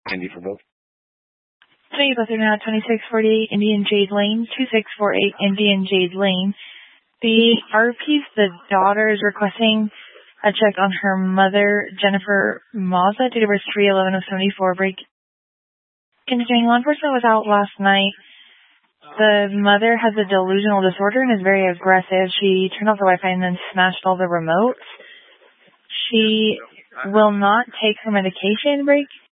Andy for both. Today, both are now 2648 Indian Jade Lane, 2648 Indian Jade Lane. The RP's, the daughter, is requesting a check on her mother, Jennifer Mazza, date of birth 3/11/74. Break. Continuing, law enforcement was out last night. The mother has a delusional disorder and is very aggressive. She turned off the Wi-Fi and then smashed all the remotes. She will not take her medication break.